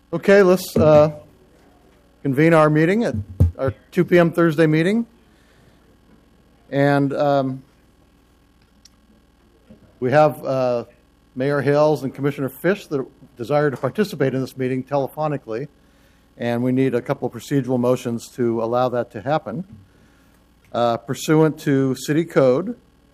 Okay, let's convene our meeting at our 2 p.m. Thursday meeting. And we have Mayor Hales and Commissioner Fish that desire to participate in this meeting telephonically. And we need a couple of procedural motions to allow that to happen. Pursuant to City Code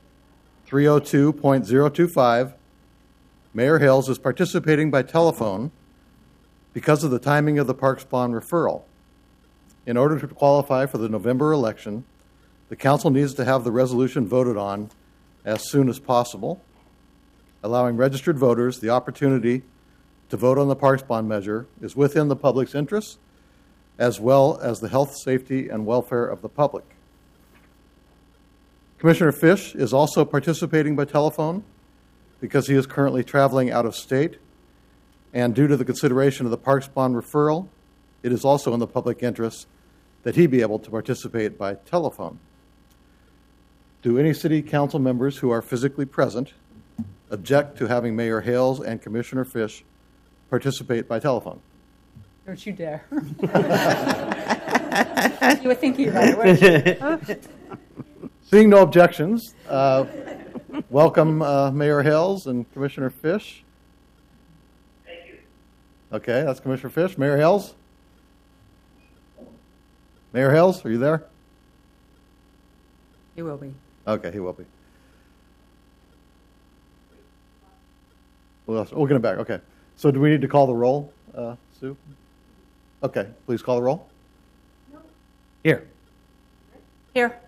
302.025, Mayor Hales is participating by telephone because of the timing of the Parks Bond referral. In order to qualify for the November election, the council needs to have the resolution voted on as soon as possible, allowing registered voters the opportunity to vote on the Parks Bond measure is within the public's interest, as well as the health, safety, and welfare of the public. Commissioner Fish is also participating by telephone because he is currently traveling out of state, and due to the consideration of the Parks Bond referral, it is also in the public interest that he be able to participate by telephone. Do any city council members who are physically present object to having Mayor Hales and Commissioner Fish participate by telephone? Don't you dare. You were thinking about it, weren't you? Seeing no objections, welcome Mayor Hales and Commissioner Fish. Thank you. Okay, that's Commissioner Fish. Mayor Hales? Mayor Hales, are you there? He will be. Okay, he will be. We'll get him back. Okay. So do we need to call the roll, Sue? Okay, please call the roll. Here. Here.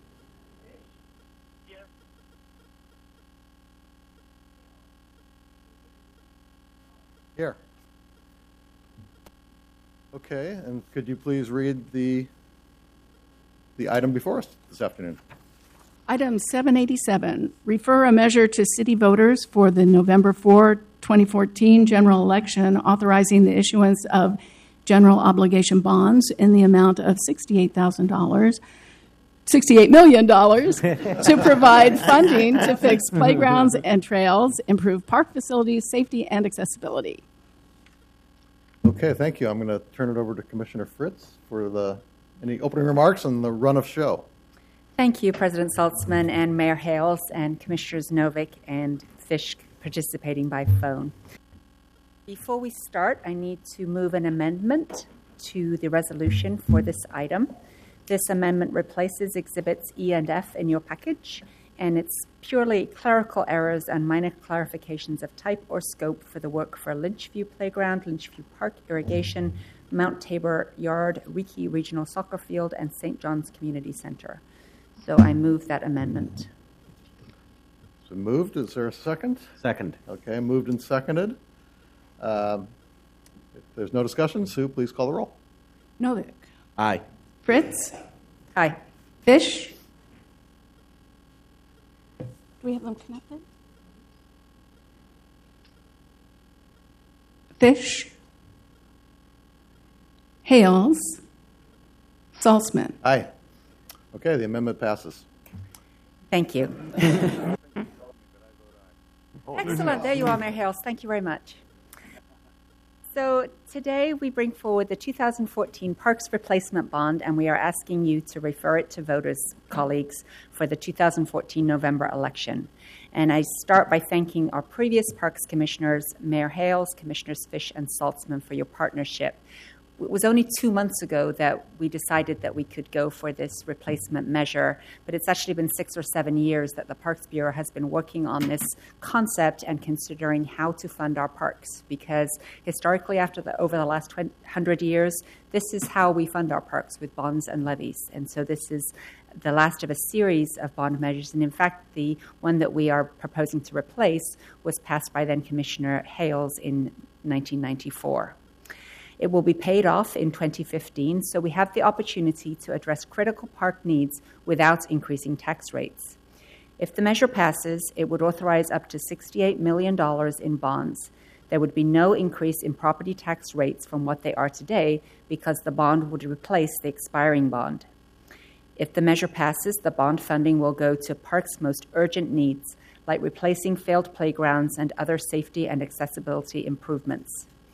Here. Okay, and could you please read the item before us this afternoon? Item 787, refer a measure to city voters for the November 4, 2014 general election authorizing the issuance of general obligation bonds in the amount of $68 million to provide funding to fix playgrounds and trails, improve park facilities, safety, and accessibility. Okay, thank you. I'm going to turn it over to Commissioner Fritz for any opening remarks on the run of show. Thank you, President Saltzman and Mayor Hales and Commissioners Novick and Fish participating by phone. Before we start, I need to move an amendment to the resolution for this item. This amendment replaces Exhibits E and F in your package, and it's purely clerical errors and minor clarifications of type or scope for the work for Lynchview Playground, Lynchview Park Irrigation, Mount Tabor Yard, Reiki Regional Soccer Field, and St. John's Community Center. So I move that amendment. So moved. Is there a second? Second. Okay, moved and seconded. If there's no discussion, Sue, please call the roll. Novick. Aye. Fritz. Aye. Fish. Do we have them connected? Fish. Hales. Saltzman. Aye. Okay, the amendment passes. Thank you. Excellent. There you are, Mayor Hales. Thank you very much. So today we bring forward the 2014 Parks Replacement Bond, and we are asking you to refer it to voters, colleagues, for the 2014 November election. And I start by thanking our previous Parks Commissioners, Mayor Hales, Commissioners Fish and Saltzman, for your partnership. It was only 2 months ago that we decided that we could go for this replacement measure, but it's actually been 6 or 7 years that the Parks Bureau has been working on this concept and considering how to fund our parks, because historically over the last 100 years, this is how we fund our parks, with bonds and levies. And so this is the last of a series of bond measures, and in fact, the one that we are proposing to replace was passed by then Commissioner Hales in 1994. It will be paid off in 2015, so we have the opportunity to address critical park needs without increasing tax rates. If the measure passes, it would authorize up to $68 million in bonds. There would be no increase in property tax rates from what they are today because the bond would replace the expiring bond. If the measure passes, the bond funding will go to parks' most urgent needs, like replacing failed playgrounds and other safety and accessibility improvements.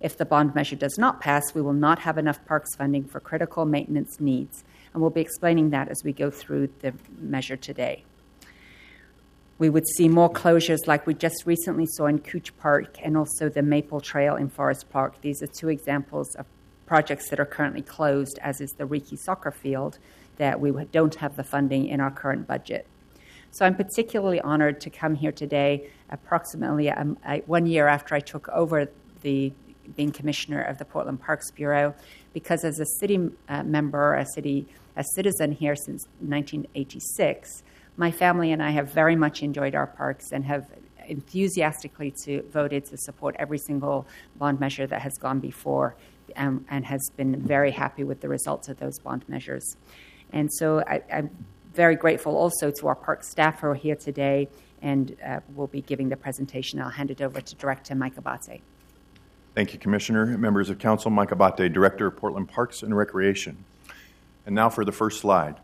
If the bond measure does not pass, we will not have enough parks funding for critical maintenance needs, and we'll be explaining that as we go through the measure today. We would see more closures like we just recently saw in Cooch Park and also the Maple Trail in Forest Park. These are two examples of projects that are currently closed, as is the Reiki soccer field, that we don't have the funding in our current budget. So I'm particularly honored to come here today, approximately 1 year after I took over being commissioner of the Portland Parks Bureau, because as a city member, a citizen here since 1986, my family and I have very much enjoyed our parks and have enthusiastically voted to support every single bond measure that has gone before, and has been very happy with the results of those bond measures. And so I'm very grateful also to our park staff who are here today and will be giving the presentation. I'll hand it over to Director Mike Abate. Thank you, Commissioner. Members of Council, Mike Abate, Director of Portland Parks and Recreation. And now for the first slide.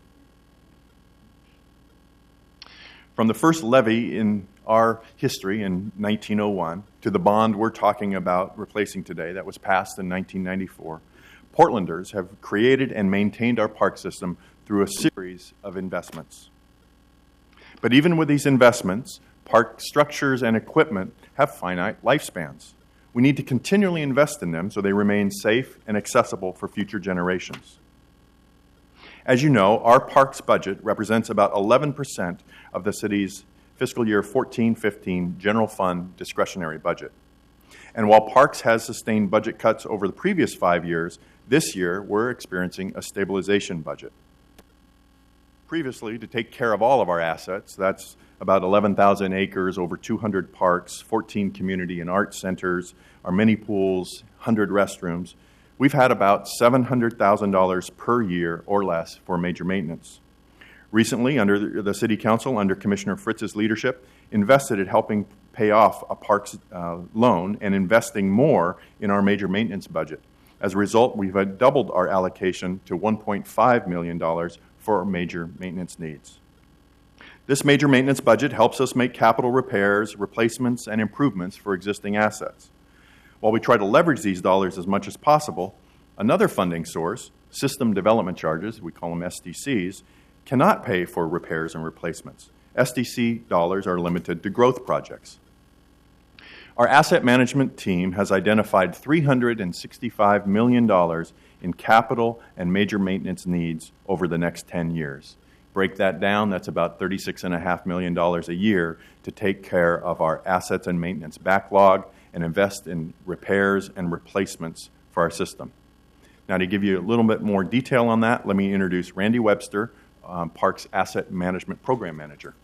From the first levy in our history in 1901 to the bond we're talking about replacing today that was passed in 1994, Portlanders have created and maintained our park system through a series of investments. But even with these investments, park structures and equipment have finite lifespans. We need to continually invest in them so they remain safe and accessible for future generations. As you know, our parks budget represents about 11% of the city's fiscal year 14-15 general fund discretionary budget. And while parks has sustained budget cuts over the previous 5 years, this year we're experiencing a stabilization budget. Previously, to take care of all of our assets, that's about 11,000 acres, over 200 parks, 14 community and art centers, our mini pools, 100 restrooms, we've had about $700,000 per year or less for major maintenance. Recently, under the City Council, under Commissioner Fritz's leadership, invested in helping pay off a parks loan and investing more in our major maintenance budget. As a result, we've doubled our allocation to $1.5 million for major maintenance needs. This major maintenance budget helps us make capital repairs, replacements, and improvements for existing assets. While we try to leverage these dollars as much as possible, another funding source, system development charges, we call them SDCs, cannot pay for repairs and replacements. SDC dollars are limited to growth projects. Our asset management team has identified $365 million in capital and major maintenance needs over the next 10 years. Break that down, that's about $36.5 million a year to take care of our assets and maintenance backlog and invest in repairs and replacements for our system. Now, to give you a little bit more detail on that, let me introduce Randy Webster, Parks Asset Management Program Manager.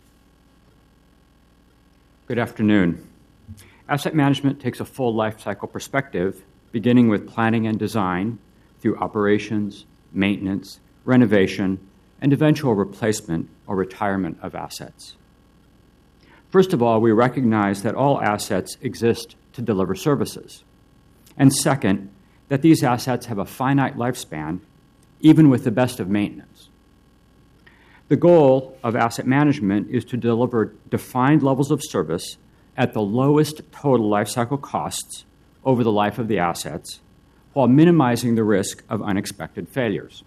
Good afternoon. Asset management takes a full life cycle perspective, beginning with planning and design through operations, maintenance, renovation, and eventual replacement or retirement of assets. First of all, we recognize that all assets exist to deliver services. And second, that these assets have a finite lifespan, even with the best of maintenance. The goal of asset management is to deliver defined levels of service at the lowest total life cycle costs over the life of the assets, while minimizing the risk of unexpected failures.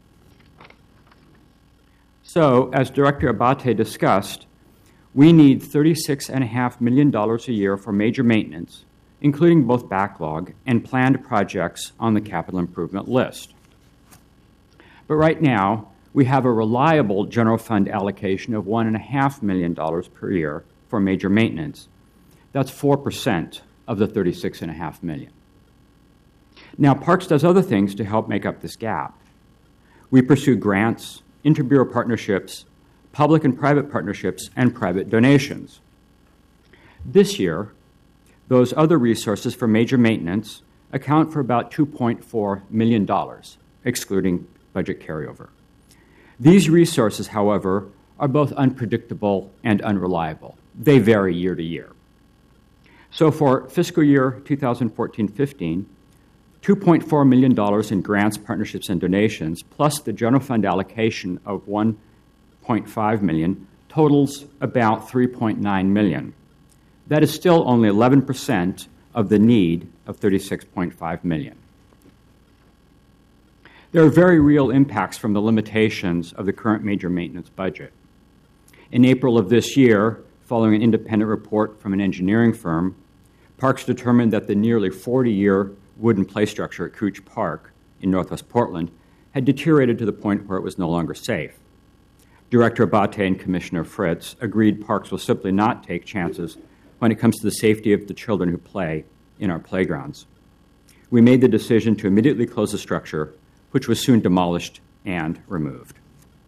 So, as Director Abate discussed, we need $36.5 million a year for major maintenance, including both backlog and planned projects on the capital improvement list. But right now, we have a reliable general fund allocation of $1.5 million per year for major maintenance. That's 4% of the $36.5 million. Now, Parks does other things to help make up this gap. We pursue grants, interbureau partnerships, public and private partnerships, and private donations. This year, those other resources for major maintenance account for about $2.4 million, excluding budget carryover. These resources, however, are both unpredictable and unreliable. They vary year to year. So for fiscal year 2014-15, $2.4 million in grants, partnerships, and donations, plus the general fund allocation of $1.5 million, totals about $3.9 million. That is still only 11% of the need of $36.5 million. There are very real impacts from the limitations of the current major maintenance budget. In April of this year, following an independent report from an engineering firm, Parks determined that the nearly 40-year wooden play structure at Couch Park in Northwest Portland had deteriorated to the point where it was no longer safe. Director Abate and Commissioner Fritz agreed Parks will simply not take chances when it comes to the safety of the children who play in our playgrounds. We made the decision to immediately close the structure, which was soon demolished and removed.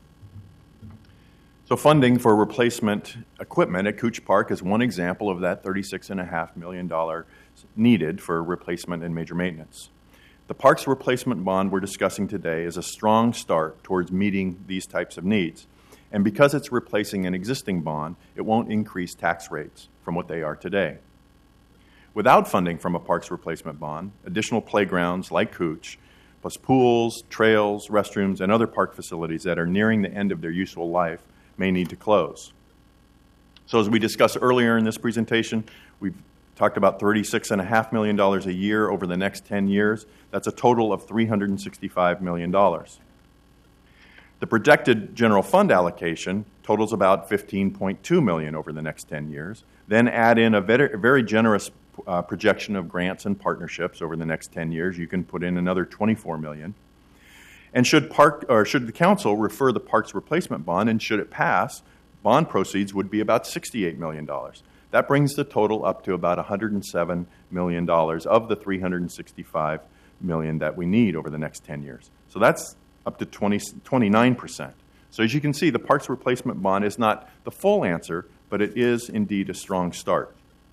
So funding for replacement equipment at Couch Park is one example of that $36.5 million needed for replacement and major maintenance. The park's replacement bond we're discussing today is a strong start towards meeting these types of needs. And because it's replacing an existing bond, it won't increase tax rates from what they are today. Without funding from a parks replacement bond, additional playgrounds like Couch, plus pools, trails, restrooms, and other park facilities that are nearing the end of their useful life may need to close. So as we discussed earlier in this presentation, we've talked about $36.5 million a year over the next 10 years. That's a total of $365 million. The projected general fund allocation totals about $15.2 million over the next 10 years. Then add in a very generous projection of grants and partnerships over the next 10 years. You can put in another $24 million. And should the council refer the parks replacement bond, and should it pass, bond proceeds would be about $68 million. That brings the total up to about $107 million of the $365 million that we need over the next 10 years. So that's up to 29%. So as you can see, the parks replacement bond is not the full answer, but it is indeed a strong start.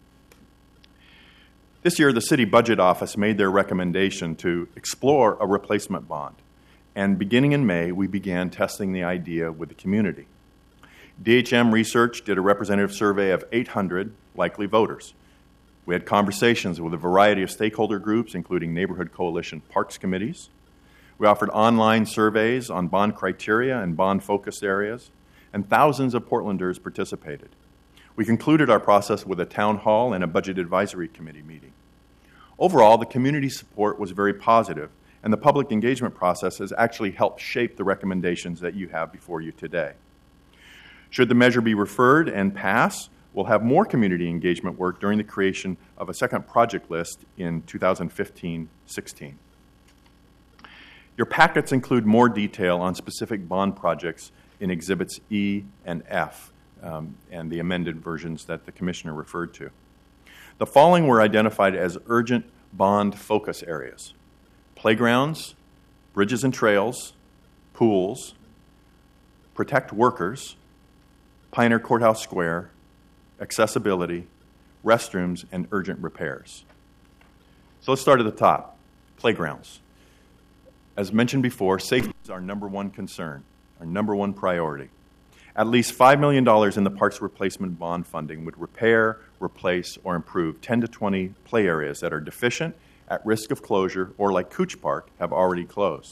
This year, the City Budget Office made their recommendation to explore a replacement bond. And beginning in May, we began testing the idea with the community. DHM Research did a representative survey of 800 likely voters. We had conversations with a variety of stakeholder groups, including Neighborhood Coalition Parks Committees. We offered online surveys on bond criteria and bond focus areas, and thousands of Portlanders participated. We concluded our process with a town hall and a budget advisory committee meeting. Overall, the community support was very positive, and the public engagement process has actually helped shape the recommendations that you have before you today. Should the measure be referred and pass, we'll have more community engagement work during the creation of a second project list in 2015-16. Your packets include more detail on specific bond projects in Exhibits E and F, and the amended versions that the Commissioner referred to. The following were identified as urgent bond focus areas: playgrounds, bridges and trails, pools, protect workers, Pioneer Courthouse Square, accessibility, restrooms, and urgent repairs. So let's start at the top, playgrounds. As mentioned before, safety is our number one concern, our number one priority. At least $5 million in the parks replacement bond funding would repair, replace, or improve 10 to 20 play areas that are deficient, at risk of closure, or like Couch Park, have already closed.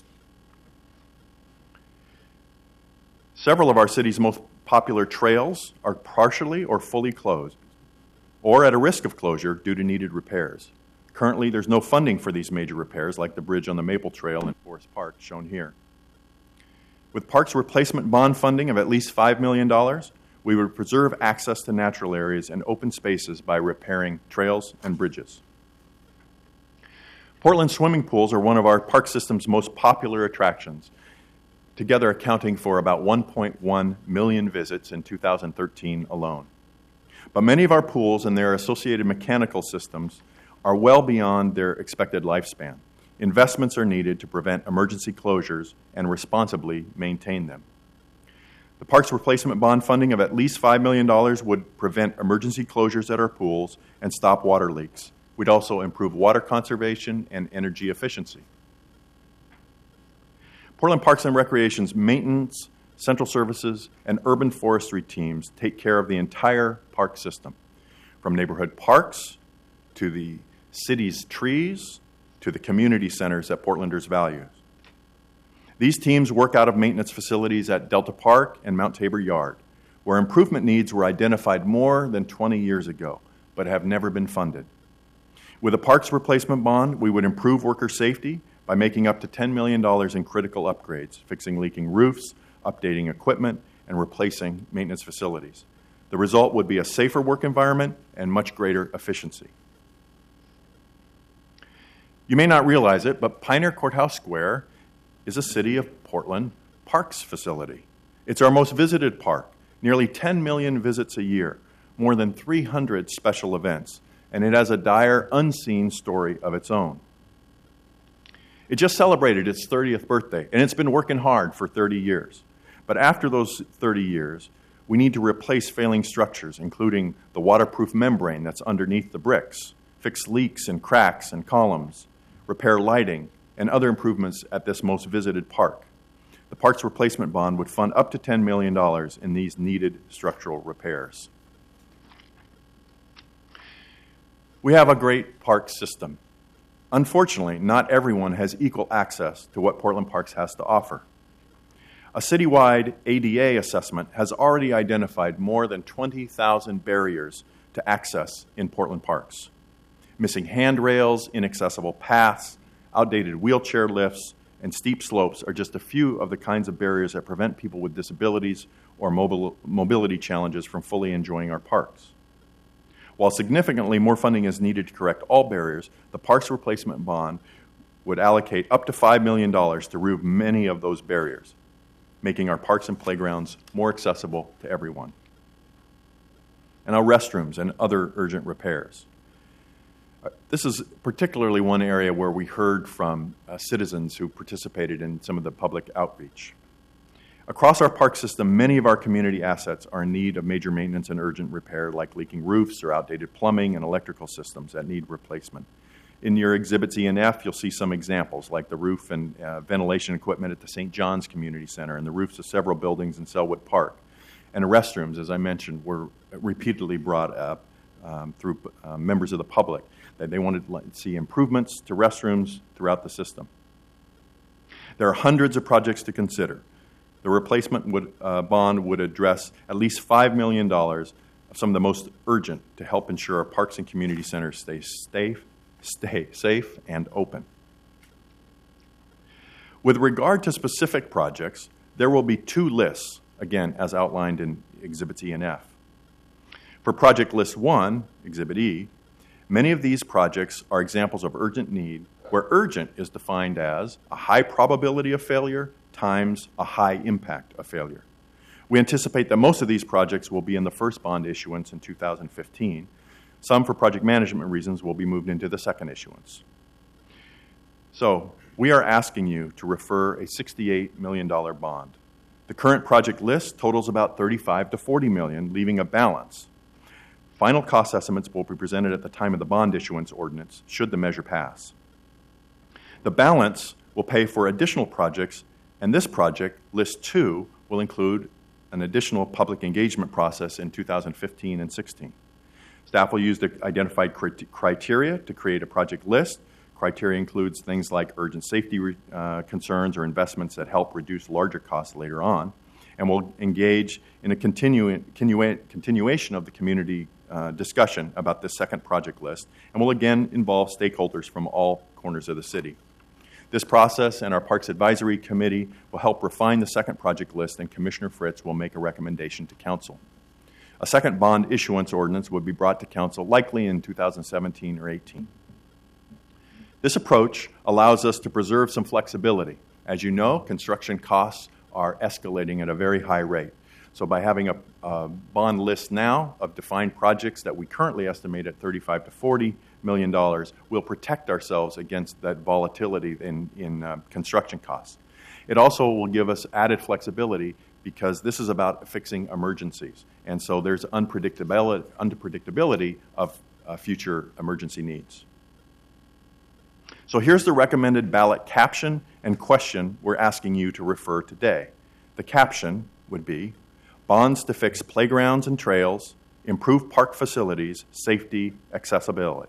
Several of our city's most popular trails are partially or fully closed, or at a risk of closure due to needed repairs. Currently, there's no funding for these major repairs, like the bridge on the Maple Trail in Forest Park, shown here. With parks replacement bond funding of at least $5 million, we would preserve access to natural areas and open spaces by repairing trails and bridges. Portland swimming pools are one of our park system's most popular attractions, together accounting for about 1.1 million visits in 2013 alone. But many of our pools and their associated mechanical systems are well beyond their expected lifespan. Investments are needed to prevent emergency closures and responsibly maintain them. The parks replacement bond funding of at least $5 million would prevent emergency closures at our pools and stop water leaks. We'd also improve water conservation and energy efficiency. Portland Parks and Recreation's maintenance, central services, and urban forestry teams take care of the entire park system, from neighborhood parks to the city's trees to the community centers that Portlanders value. These teams work out of maintenance facilities at Delta Park and Mount Tabor Yard, where improvement needs were identified more than 20 years ago, but have never been funded. With a parks replacement bond, we would improve worker safety by making up to $10 million in critical upgrades, fixing leaking roofs, updating equipment, and replacing maintenance facilities. The result would be a safer work environment and much greater efficiency. You may not realize it, but Pioneer Courthouse Square is a City of Portland parks facility. It's our most visited park, nearly 10 million visits a year, more than 300 special events, and it has a dire, unseen story of its own. It just celebrated its 30th birthday, and it's been working hard for 30 years. But after those 30 years, we need to replace failing structures, including the waterproof membrane that's underneath the bricks, fix leaks and cracks and columns, repair lighting, and other improvements at this most visited park. The Parks Replacement Bond would fund up to $10 million in these needed structural repairs. We have a great park system. Unfortunately, not everyone has equal access to what Portland Parks has to offer. A citywide ADA assessment has already identified more than 20,000 barriers to access in Portland Parks. Missing handrails, inaccessible paths, outdated wheelchair lifts, and steep slopes are just a few of the kinds of barriers that prevent people with disabilities or mobility challenges from fully enjoying our parks. While significantly more funding is needed to correct all barriers, the Parks Replacement Bond would allocate up to $5 million to remove many of those barriers, making our parks and playgrounds more accessible to everyone. And our restrooms and other urgent repairs. This is particularly one area where we heard from citizens who participated in some of the public outreach. Across our park system, many of our community assets are in need of major maintenance and urgent repair, like leaking roofs or outdated plumbing and electrical systems that need replacement. In your exhibits E and F, you'll see some examples, like the roof and ventilation equipment at the St. John's Community Center and the roofs of several buildings in Selwood Park. And the restrooms, as I mentioned, were repeatedly brought up through members of the public, that they wanted to see improvements to restrooms throughout the system. There are hundreds of projects to consider. The replacement bond would address at least $5 million of some of the most urgent to help ensure our parks and community centers stay safe and open. With regard to specific projects, there will be two lists, again, as outlined in Exhibits E and F. For Project List 1, Exhibit E, many of these projects are examples of urgent need, where urgent is defined as a high probability of failure times a high impact of failure. We anticipate that most of these projects will be in the first bond issuance in 2015. Some, for project management reasons, will be moved into the second issuance. So, we are asking you to refer a $68 million bond. The current project list totals about $35 to $40 million, leaving a balance. Final cost estimates will be presented at the time of the bond issuance ordinance, should the measure pass. The balance will pay for additional projects, and this project, List 2, will include an additional public engagement process in 2015 and 16. Staff will use the identified criteria to create a project list. Criteria includes things like urgent safety concerns or investments that help reduce larger costs later on, and will engage in a continuation of the community discussion about this second project list, and will again involve stakeholders from all corners of the city. This process and our Parks Advisory Committee will help refine the second project list, and Commissioner Fritz will make a recommendation to Council. A second bond issuance ordinance would be brought to Council likely in 2017 or 18. This approach allows us to preserve some flexibility. As you know, construction costs are escalating at a very high rate. So by having a bond list now of defined projects that we currently estimate at $35 to $40 million, we'll protect ourselves against that volatility in construction costs. It also will give us added flexibility because this is about fixing emergencies. And so there's unpredictability of future emergency needs. So here's the recommended ballot caption and question we're asking you to refer today. The caption would be, bonds to fix playgrounds and trails, improve park facilities, safety, accessibility.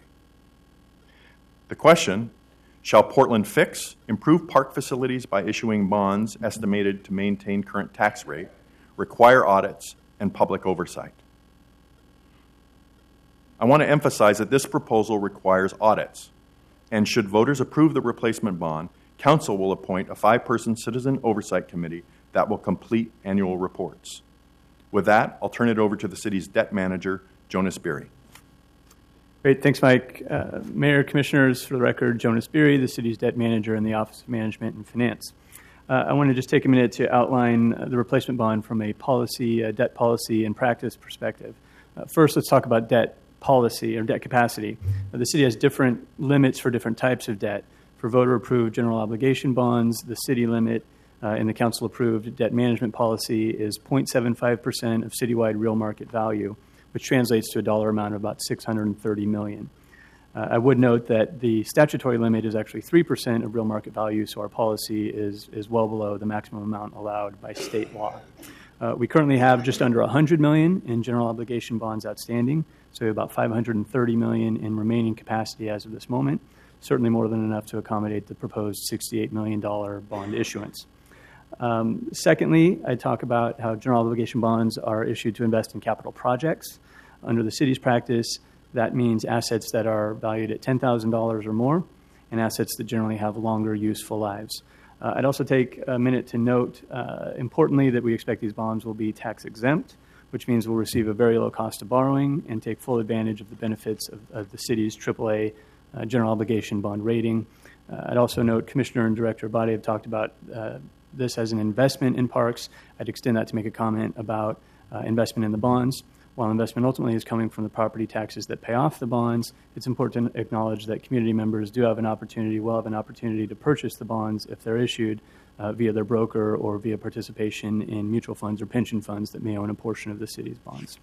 The question, shall Portland fix, improve park facilities by issuing bonds estimated to maintain current tax rate, require audits, and public oversight? I want to emphasize that this proposal requires audits, and should voters approve the replacement bond, Council will appoint a 5-person citizen oversight committee that will complete annual reports. With that, I'll turn it over to the city's debt manager, Jonas Beery. Great. Thanks, Mike. Mayor, Commissioners, for the record, Jonas Beery, the city's debt manager in the Office of Management and Finance. I want to just take a minute to outline the replacement bond from a policy, debt policy and practice perspective. First, let's talk about debt policy or debt capacity. The city has different limits for different types of debt. For voter-approved general obligation bonds, the city limit in the council-approved debt management policy is 0.75% of citywide real market value, which translates to a dollar amount of about $630 million. I would note that the statutory limit is actually 3% of real market value, so our policy is well below the maximum amount allowed by state law. We currently have just under $100 million in general obligation bonds outstanding, so about $530 million in remaining capacity as of this moment, certainly more than enough to accommodate the proposed $68 million bond issuance. Secondly, I talk about how general obligation bonds are issued to invest in capital projects. Under the city's practice, that means assets that are valued at $10,000 or more and assets that generally have longer useful lives. I'd also take a minute to note, importantly, that we expect these bonds will be tax exempt, which means we'll receive a very low cost of borrowing and take full advantage of the benefits of the city's AAA general obligation bond rating. I'd also note Commissioner and Director Abate have talked about this as an investment in parks. I'd extend that to make a comment about investment in the bonds. While investment ultimately is coming from the property taxes that pay off the bonds, it's important to acknowledge that community members will have an opportunity to purchase the bonds if they're issued via their broker or via participation in mutual funds or pension funds that may own a portion of the city's bonds.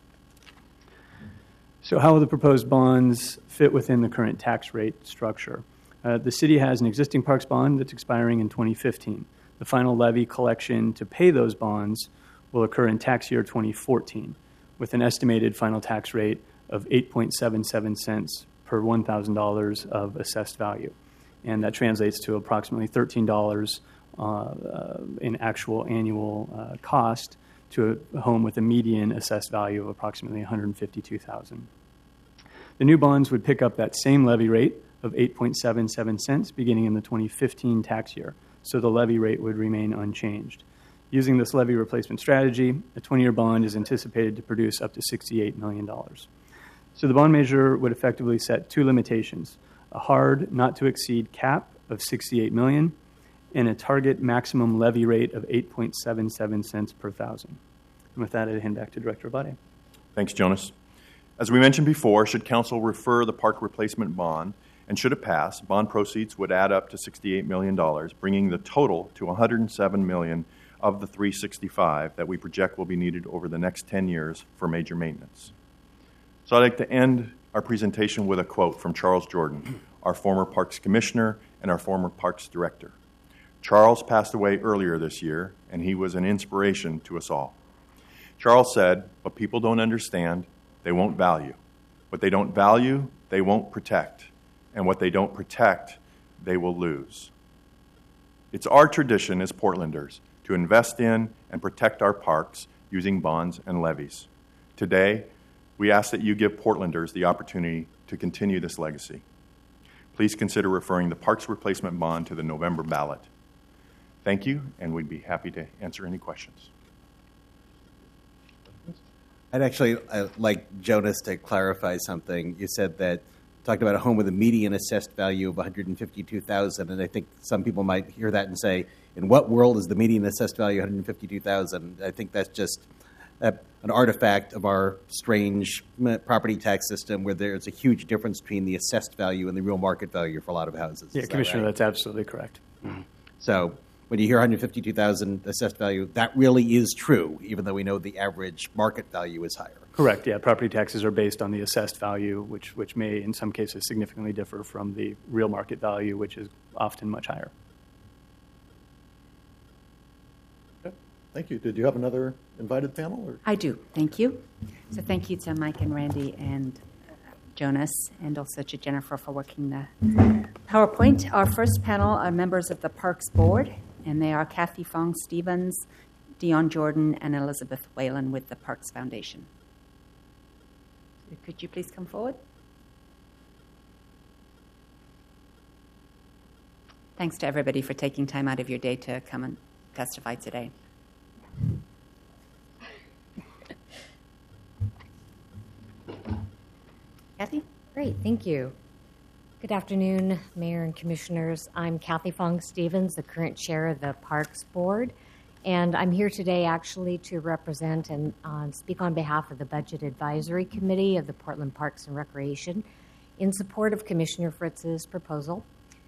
So how will the proposed bonds fit within the current tax rate structure? The city has an existing parks bond that's expiring in 2015. The final levy collection to pay those bonds will occur in tax year 2014, with an estimated final tax rate of 8.77 cents per $1,000 of assessed value. And that translates to approximately $13 in actual annual cost to a home with a median assessed value of approximately $152,000. The new bonds would pick up that same levy rate of 8.77 cents beginning in the 2015 tax year, so the levy rate would remain unchanged. Using this levy replacement strategy, a 20-year bond is anticipated to produce up to $68 million. So the bond measure would effectively set two limitations: a hard, not-to-exceed cap of $68 million and a target maximum levy rate of 8.77 cents per thousand. And with that, I'd hand back to Director Abate. Thanks, Jonas. As we mentioned before, should Council refer the park replacement bond, and should it pass, bond proceeds would add up to $68 million, bringing the total to $107 million of the $365 that we project will be needed over the next 10 years for major maintenance. So I'd like to end our presentation with a quote from Charles Jordan, our former Parks Commissioner and our former Parks Director. Charles passed away earlier this year, and he was an inspiration to us all. Charles said, "What people don't understand, they won't value. What they don't value, they won't protect. And what they don't protect, they will lose." It's our tradition as Portlanders to invest in and protect our parks using bonds and levies. Today, we ask that you give Portlanders the opportunity to continue this legacy. Please consider referring the Parks Replacement Bond to the November ballot. Thank you, and we'd be happy to answer any questions. I'd actually like Jonas to clarify something. You said that, talked about a home with a median assessed value of $152,000, and I think some people might hear that and say, in what world is the median assessed value $152,000? I think that's just an artifact of our strange property tax system where there's a huge difference between the assessed value and the real market value for a lot of houses. Yeah, Commissioner, that's absolutely correct. Mm-hmm. So when you hear $152,000 assessed value, that really is true, even though we know the average market value is higher. Correct, yeah. Property taxes are based on the assessed value, which may, in some cases, significantly differ from the real market value, which is often much higher. Okay. Thank you. Did you have another invited panel? Or? I do. Thank you. So thank you to Mike and Randy and Jonas, and also to Jennifer for working the PowerPoint. Our first panel are members of the Parks Board, and they are Kathy Fong-Stevens, Dion Jordan, and Elizabeth Whalen with the Parks Foundation. Could you please come forward? Thanks to everybody for taking time out of your day to come and testify today. Kathy? Great, thank you. Good afternoon, Mayor and Commissioners. I'm Kathy Fong-Stevens, the current chair of the Parks Board, and I'm here today actually to represent and speak on behalf of the Budget Advisory Committee of the Portland Parks and Recreation in support of Commissioner Fritz's proposal.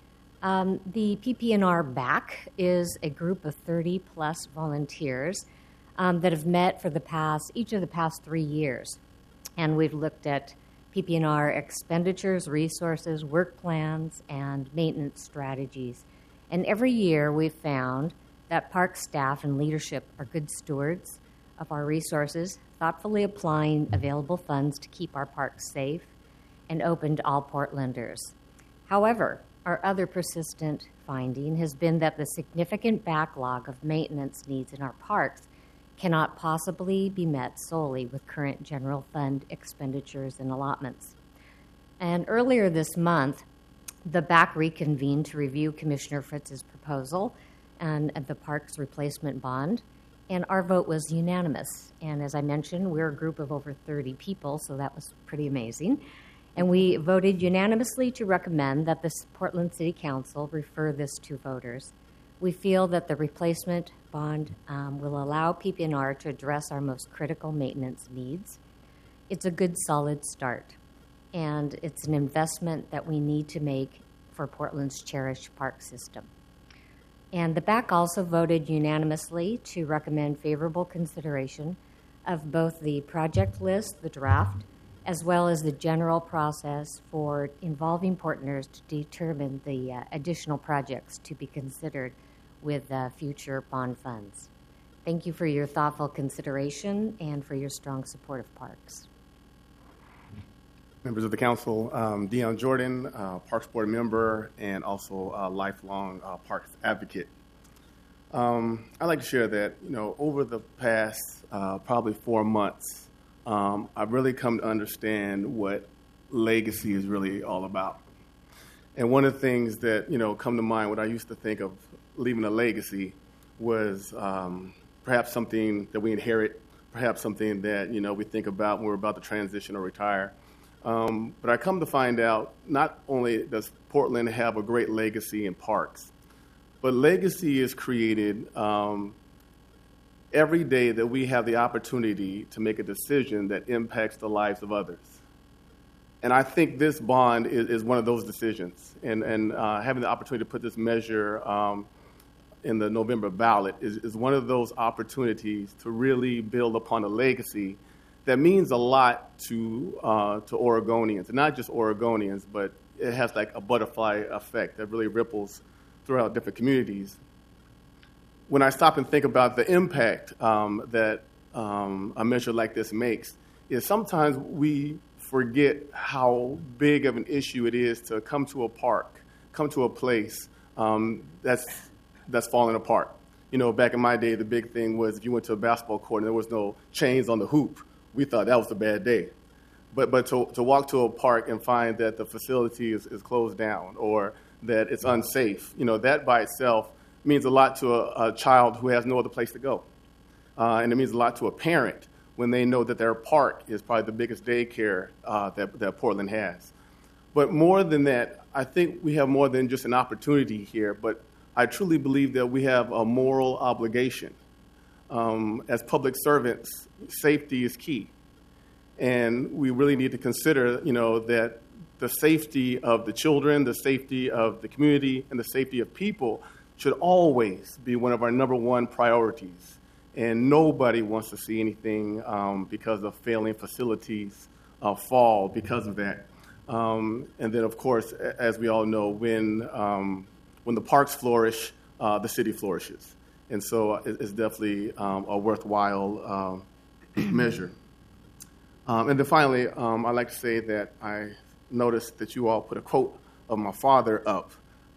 The PP&R BAC is a group of 30-plus volunteers that have met for each of the past 3 years, and we've looked at PP&R expenditures, resources, work plans, and maintenance strategies. And every year we've found that park staff and leadership are good stewards of our resources, thoughtfully applying available funds to keep our parks safe and open to all Portlanders. However, our other persistent finding has been that the significant backlog of maintenance needs in our parks cannot possibly be met solely with current general fund expenditures and allotments. And earlier this month, the BAC reconvened to review Commissioner Fritz's proposal and the parks replacement bond, and our vote was unanimous. And as I mentioned, we're a group of over 30 people, so that was pretty amazing. And we voted unanimously to recommend that the Portland City Council refer this to voters. We feel that the replacement bond will allow PP&R to address our most critical maintenance needs. It's a good, solid start, and it's an investment that we need to make for Portland's cherished park system. And the BAC also voted unanimously to recommend favorable consideration of both the project list, the draft, as well as the general process for involving partners to determine the additional projects to be considered with future bond funds. Thank you for your thoughtful consideration and for your strong support of parks. Members of the council, Dion Jordan, Parks Board member and also a lifelong parks advocate. I'd like to share that, over the past probably 4 months, I've really come to understand what legacy is really all about. And one of the things that, come to mind, what I used to think of leaving a legacy was perhaps something that we inherit, perhaps something that, we think about when we're about to transition or retire. But I come to find out not only does Portland have a great legacy in parks, but legacy is created every day that we have the opportunity to make a decision that impacts the lives of others. And I think this bond is one of those decisions. And having the opportunity to put this measure in the November ballot is one of those opportunities to really build upon a legacy that means a lot to Oregonians, and not just Oregonians, but it has like a butterfly effect that really ripples throughout different communities. When I stop and think about the impact that a measure like this makes, is sometimes we forget how big of an issue it is to come to a park, come to a place that's falling apart. Back in my day, the big thing was if you went to a basketball court and there was no chains on the hoop, we thought that was a bad day. But to walk to a park and find that the facility is closed down or that it's unsafe, that by itself means a lot to a child who has no other place to go. And it means a lot to a parent when they know that their park is probably the biggest daycare that Portland has. But more than that, I think we have more than just an opportunity here, but I truly believe that we have a moral obligation. As public servants, safety is key. And we really need to consider, that the safety of the children, the safety of the community, and the safety of people should always be one of our number one priorities. And nobody wants to see anything because of failing facilities fall because of that. And then, of course, as we all know, when the parks flourish, the city flourishes. And so it's definitely a worthwhile measure. And then finally, I'd like to say that I noticed that you all put a quote of my father up.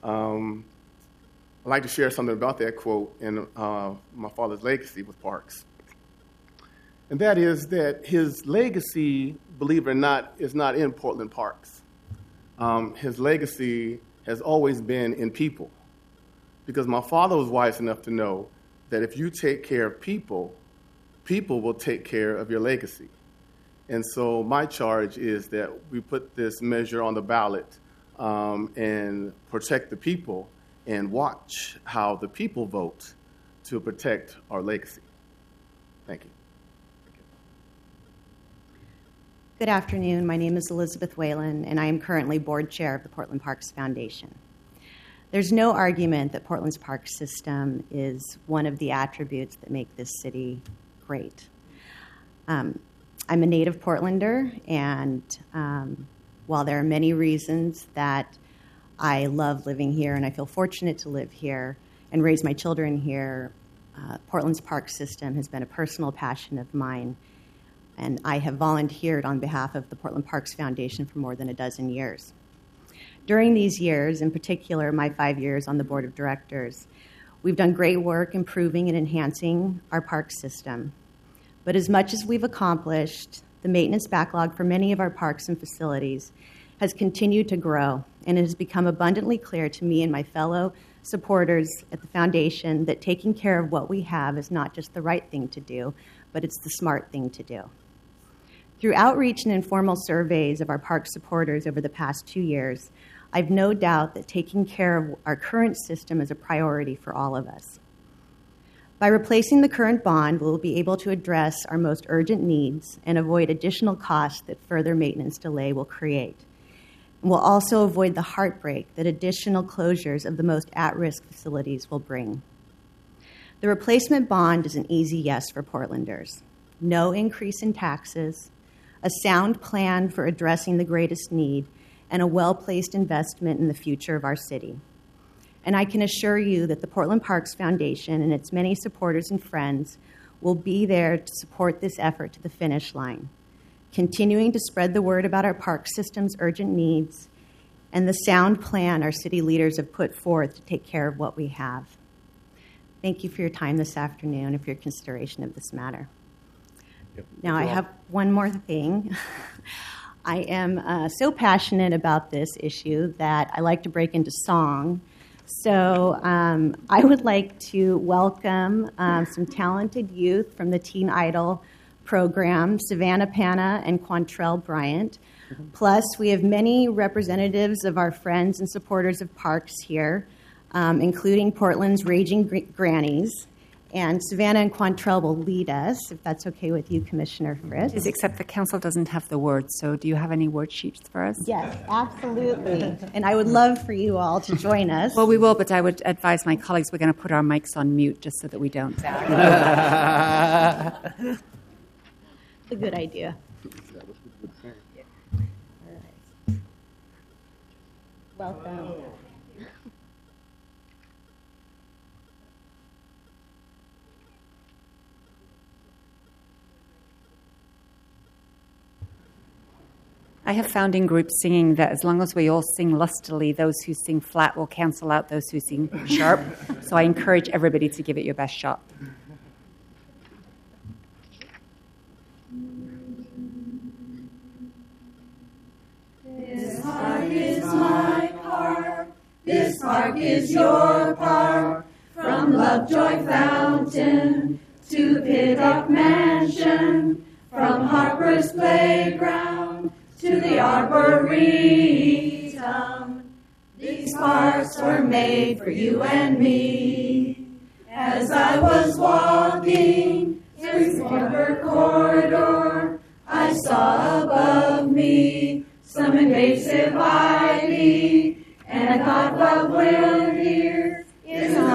I'd like to share something about that quote and my father's legacy with parks. And that is that his legacy, believe it or not, is not in Portland Parks. His legacy has always been in people. Because my father was wise enough to know that if you take care of people, people will take care of your legacy. And so my charge is that we put this measure on the ballot and protect the people and watch how the people vote to protect our legacy. Thank you. Good afternoon. My name is Elizabeth Whalen, and I am currently board chair of the Portland Parks Foundation. There's no argument that Portland's park system is one of the attributes that make this city great. I'm a native Portlander, and while there are many reasons that I love living here and I feel fortunate to live here and raise my children here, Portland's park system has been a personal passion of mine, and I have volunteered on behalf of the Portland Parks Foundation for more than a dozen years. During these years, in particular my 5 years on the board of directors, we've done great work improving and enhancing our park system. But as much as we've accomplished, the maintenance backlog for many of our parks and facilities has continued to grow, and it has become abundantly clear to me and my fellow supporters at the foundation that taking care of what we have is not just the right thing to do, but it's the smart thing to do. Through outreach and informal surveys of our park supporters over the past 2 years, I've no doubt that taking care of our current system is a priority for all of us. By replacing the current bond, we'll be able to address our most urgent needs and avoid additional costs that further maintenance delay will create. And we'll also avoid the heartbreak that additional closures of the most at-risk facilities will bring. The replacement bond is an easy yes for Portlanders. No increase in taxes, a sound plan for addressing the greatest need, and a well-placed investment in the future of our city. And I can assure you that the Portland Parks Foundation and its many supporters and friends will be there to support this effort to the finish line, continuing to spread the word about our park system's urgent needs and the sound plan our city leaders have put forth to take care of what we have. Thank you for your time this afternoon and for your consideration of this matter. Now, I have one more thing. I am so passionate about this issue that I like to break into song. So I would like to welcome some talented youth from the Teen Idol program, Savannah Panna and Quantrell Bryant. Plus, we have many representatives of our friends and supporters of parks here, including Portland's Raging Grannies. And Savannah and Quantrell will lead us, if that's okay with you, Commissioner Fritz. Except the council doesn't have the words, so do you have any word sheets for us? Yes, absolutely. And I would love for you all to join us. Well, we will, but I would advise my colleagues we're going to put our mics on mute just so that we don't. It's a good idea. All right. Welcome. I have found in groups singing that as long as we all sing lustily, those who sing flat will cancel out those who sing sharp. So I encourage everybody to give it your best shot. This park is my park. This park is your park. From Lovejoy Fountain to Piddock Mansion. From Harper's Playground to the Arboretum. These parks were made for you and me. As I was walking through the River Corridor, I saw above me some invasive ivy, and I thought, well, here is an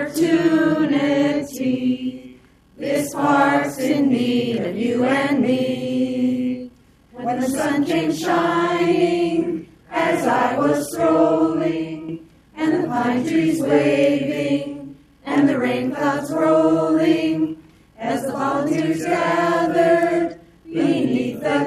opportunity. This park's in need of you and me. When the sun came shining, as I was strolling, and the pine trees waving, and the rain clouds rolling, as the volunteers gathered beneath the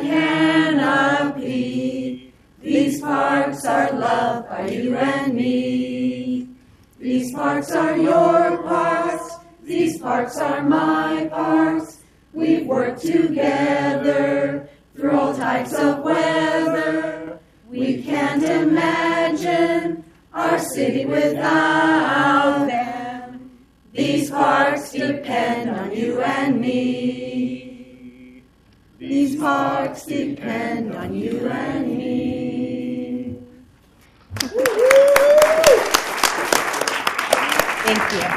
canopy, these parks are loved by you and me. These parks are your parks, these parks are my parks. We've worked together through all types of weather. We can't imagine our city without them. These parks depend on you and me. These parks depend on you and me. Thank you.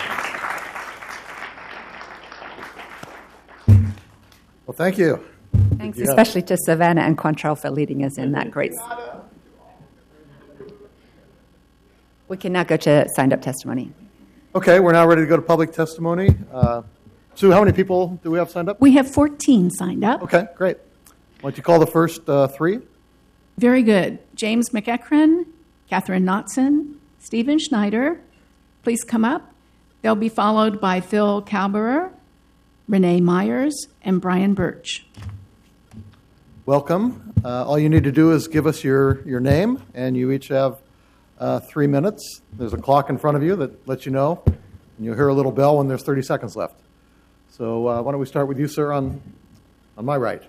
Well, thank you. Thanks Yeah. especially to Savannah and Quantrell for leading us in that great. We can now go to signed up testimony. Okay, we're now ready to go to public testimony. Sue, how many people do we have signed up? We have 14 signed up. Okay, great. Why don't you call the first three? Very good. James McEachran, Catherine Knotson, Stephen Schneider. Please come up. They'll be followed by Phil Kalberer, Renee Myers, and Brian Birch. Welcome. All you need to do is give us your name, and you each have 3 minutes. There's a clock in front of you that lets you know, and you'll hear a little bell when there's 30 seconds left. So why don't we start with you, sir, on my right.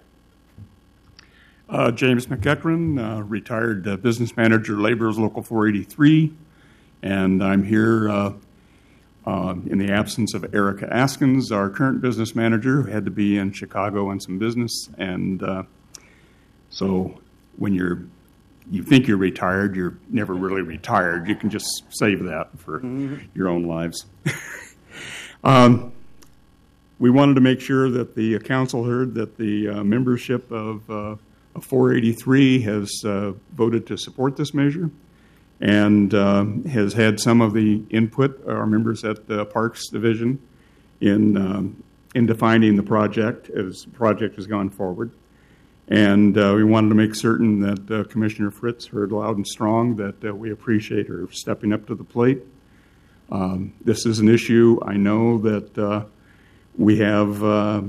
James McEachran, retired business manager, Laborers Local 483, and I'm here in the absence of Erica Askins, our current business manager, who had to be in Chicago on some business, and so when you think you're retired, you're never really retired. You can just save that for your own lives. We wanted to make sure that the council heard that the membership of 483 has voted to support this measure and has had some of the input, our members at the Parks Division, in defining the project as the project has gone forward. And we wanted to make certain that Commissioner Fritz heard loud and strong that we appreciate her stepping up to the plate. This is an issue. I know that we have,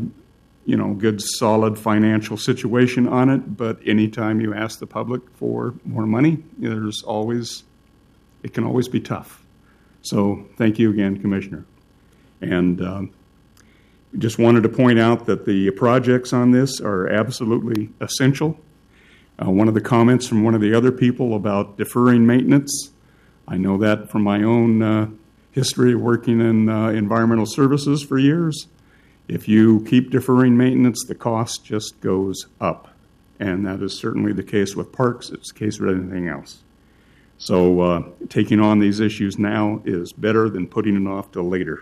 good, solid financial situation on it, but anytime you ask the public for more money, it can always be tough. So thank you again, Commissioner. And just wanted to point out that the projects on this are absolutely essential. One of the comments from one of the other people about deferring maintenance, I know that from my own history of working in environmental services for years. If you keep deferring maintenance, the cost just goes up. And that is certainly the case with parks. It's the case with anything else. So taking on these issues now is better than putting it off till later.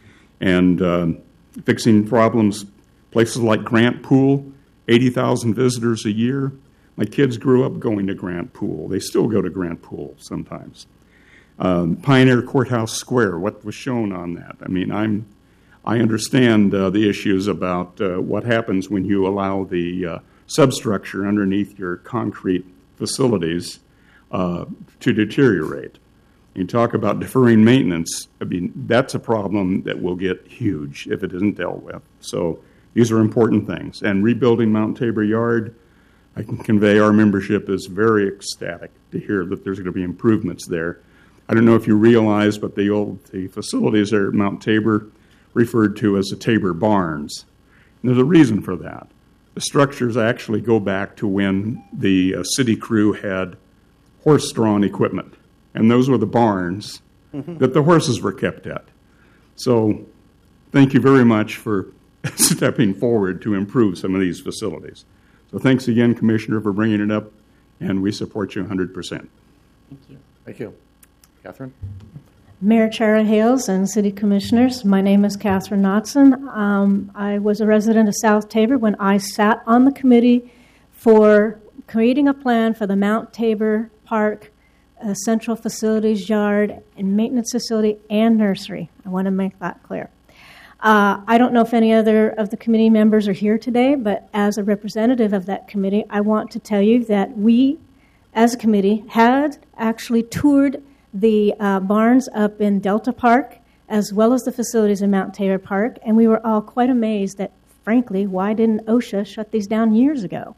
And fixing problems, places like Grant Pool, 80,000 visitors a year. My kids grew up going to Grant Pool. They still go to Grant Pool sometimes. Pioneer Courthouse Square, what was shown on that? I mean, I understand the issues about what happens when you allow the substructure underneath your concrete facilities to deteriorate. You talk about deferring maintenance. I mean, that's a problem that will get huge if it isn't dealt with. So these are important things. And rebuilding Mount Tabor Yard, I can convey our membership is very ecstatic to hear that there's going to be improvements there. I don't know if you realize, but the facilities there at Mount Tabor referred to as the Tabor Barns. And there's a reason for that. The structures actually go back to when the city crew had horse-drawn equipment. And those were the barns that the horses were kept at. So thank you very much for stepping forward to improve some of these facilities. So thanks again, Commissioner, for bringing it up, and we support you 100%. Thank you. Thank you. Catherine? Mayor Chara Hales and City Commissioners, my name is Catherine Knotson. I was a resident of South Tabor when I sat on the committee for creating a plan for the Mount Tabor Park Central Facilities Yard and Maintenance Facility and Nursery. I want to make that clear. I don't know if any other of the committee members are here today, but as a representative of that committee, I want to tell you that we, as a committee, had actually toured the barns up in Delta Park as well as the facilities in Mount Tabor Park, and we were all quite amazed that, frankly, why didn't OSHA shut these down years ago?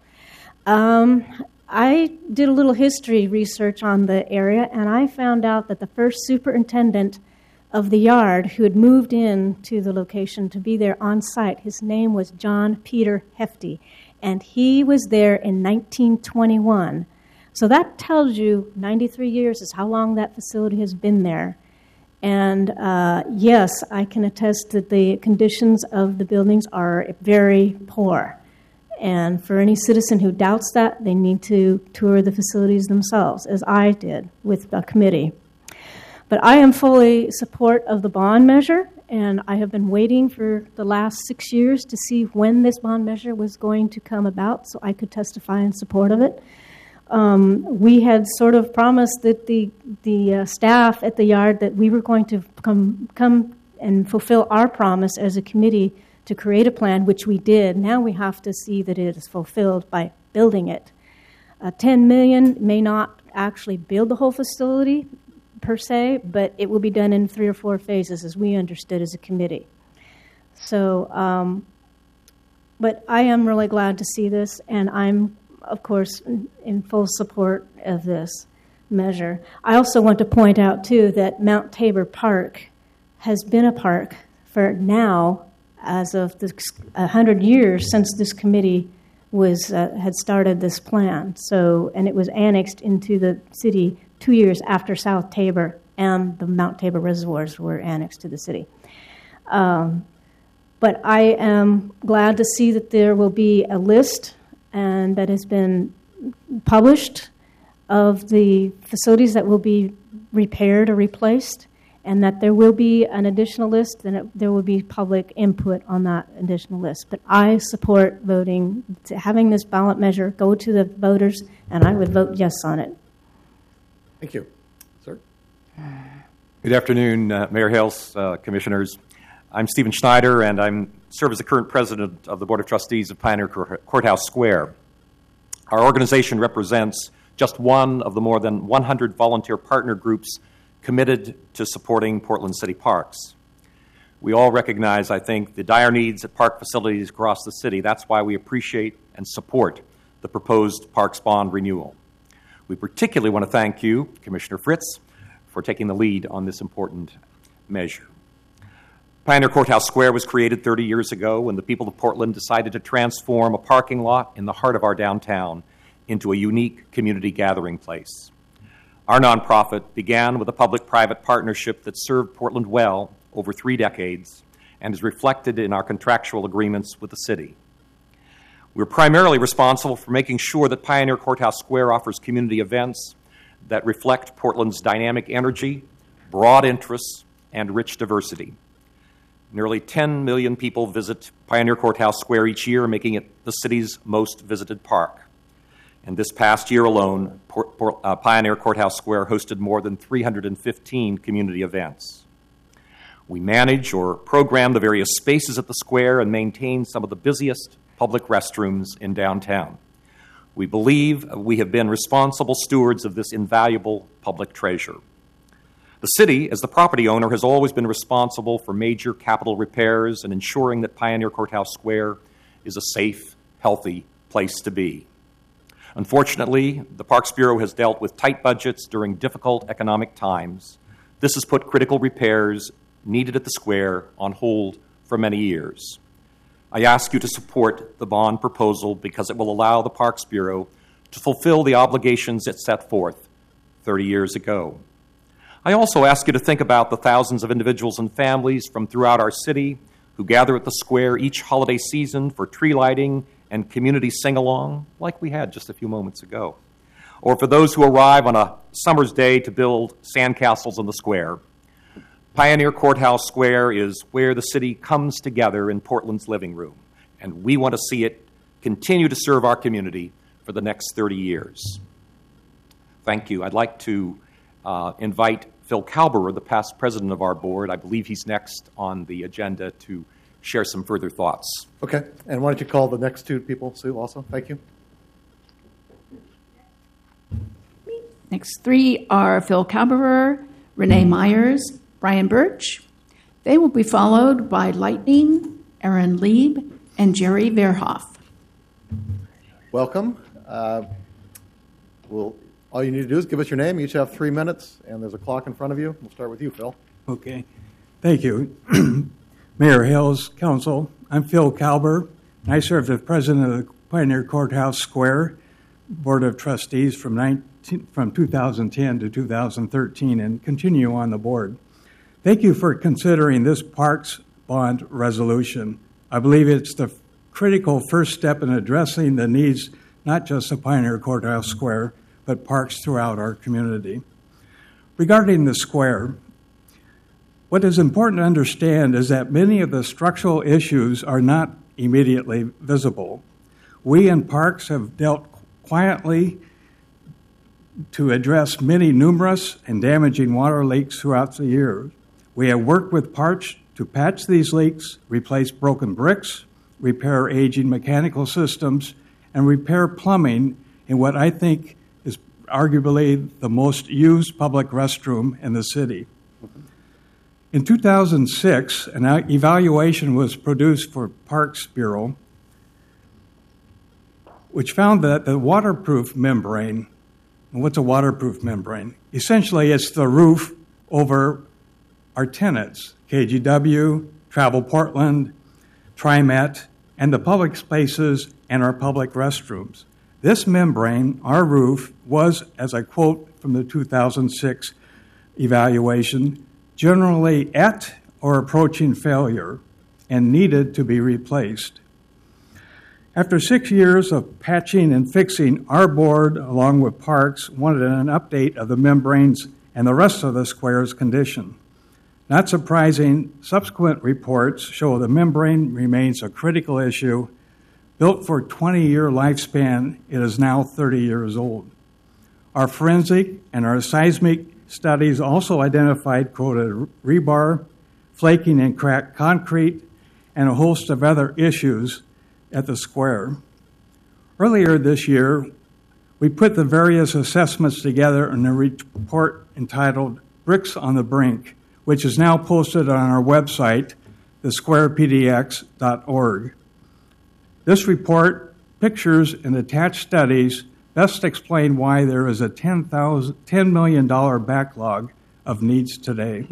I did a little history research on the area, and I found out that the first superintendent of the yard who had moved in to the location to be there on site. His name was John Peter Hefty, and he was there in 1921. So that tells you 93 years is how long that facility has been there. And yes, I can attest that the conditions of the buildings are very poor. And for any citizen who doubts that, they need to tour the facilities themselves, as I did with a committee. But I am fully support of the bond measure, and I have been waiting for the last 6 years to see when this bond measure was going to come about so I could testify in support of it. We had sort of promised that the staff at the yard that we were going to come and fulfill our promise as a committee to create a plan, which we did. Now we have to see that it is fulfilled by building it. $10 million may not actually build the whole facility per se, but it will be done in 3 or 4 phases, as we understood as a committee. So, but I am really glad to see this, and I'm, of course, in full support of this measure. I also want to point out, too, that Mount Tabor Park has been a park for now, as of 100 years since this committee had started this plan. So, and it was annexed into the city 2 years after South Tabor and the Mount Tabor reservoirs were annexed to the city. But I am glad to see that there will be a list and that has been published of the facilities that will be repaired or replaced, and that there will be an additional list, and there will be public input on that additional list. But I support voting, having this ballot measure go to the voters, and I would vote yes on it. Thank you. Sir? Good afternoon, Mayor Hales, Commissioners. I'm Stephen Schneider, and I serve as the current president of the Board of Trustees of Pioneer Courthouse Square. Our organization represents just one of the more than 100 volunteer partner groups committed to supporting Portland City Parks. We all recognize, I think, the dire needs at park facilities across the city. That's why we appreciate and support the proposed Parks Bond renewal. We particularly want to thank you, Commissioner Fritz, for taking the lead on this important measure. Pioneer Courthouse Square was created 30 years ago when the people of Portland decided to transform a parking lot in the heart of our downtown into a unique community gathering place. Our nonprofit began with a public-private partnership that served Portland well over 3 decades and is reflected in our contractual agreements with the city. We're primarily responsible for making sure that Pioneer Courthouse Square offers community events that reflect Portland's dynamic energy, broad interests, and rich diversity. Nearly 10 million people visit Pioneer Courthouse Square each year, making it the city's most visited park. And this past year alone, Pioneer Courthouse Square hosted more than 315 community events. We manage or program the various spaces at the square and maintain some of the busiest public restrooms in downtown. We believe we have been responsible stewards of this invaluable public treasure. The city, as the property owner, has always been responsible for major capital repairs and ensuring that Pioneer Courthouse Square is a safe, healthy place to be. Unfortunately, the Parks Bureau has dealt with tight budgets during difficult economic times. This has put critical repairs needed at the square on hold for many years. I ask you to support the bond proposal because it will allow the Parks Bureau to fulfill the obligations it set forth 30 years ago. I also ask you to think about the thousands of individuals and families from throughout our city who gather at the square each holiday season for tree lighting and community sing-along, like we had just a few moments ago. Or for those who arrive on a summer's day to build sandcastles in the square. Pioneer Courthouse Square is where the city comes together in Portland's living room, and we want to see it continue to serve our community for the next 30 years. Thank you. I'd like to invite Phil Kalberer, the past president of our board. I believe he's next on the agenda to share some further thoughts. Okay. And why don't you call the next 2 people, Sue, also? Thank you. Next 3 are Phil Kalberer, Renee Myers, Brian Birch. They will be followed by Lightning, Aaron Lieb, and Jerry Verhoff. Welcome. All you need to do is give us your name. You each have 3 minutes, and there's a clock in front of you. We'll start with you, Phil. Okay. Thank you. Mayor Hales, Council, I'm Phil Kalber, and I served as president of the Pioneer Courthouse Square Board of Trustees from 2010 to 2013 and continue on the board. Thank you for considering this Parks Bond resolution. I believe it's the critical first step in addressing the needs not just of Pioneer Courthouse Square, but parks throughout our community. Regarding the square, what is important to understand is that many of the structural issues are not immediately visible. We in Parks have dealt quietly to address many numerous and damaging water leaks throughout the year. We have worked with Parks to patch these leaks, replace broken bricks, repair aging mechanical systems, and repair plumbing in what I think is arguably the most used public restroom in the city. In 2006, an evaluation was produced for Parks Bureau, which found that the waterproof membrane, and what's a waterproof membrane? Essentially, it's the roof over our tenants, KGW, Travel Portland, TriMet, and the public spaces and our public restrooms. This membrane, our roof, was, as I quote from the 2006 evaluation, generally at or approaching failure and needed to be replaced. After 6 years of patching and fixing, our board, along with Parks, wanted an update of the membranes and the rest of the square's condition. Not surprising, subsequent reports show the membrane remains a critical issue. Built for a 20-year lifespan, it is now 30 years old. Our forensic and our seismic studies also identified corroded rebar, flaking and cracked concrete, and a host of other issues at the square. Earlier this year, we put the various assessments together in a report entitled Bricks on the Brink, which is now posted on our website, thesquarepdx.org. This report, pictures, and attached studies best explain why there is a $10 million backlog of needs today.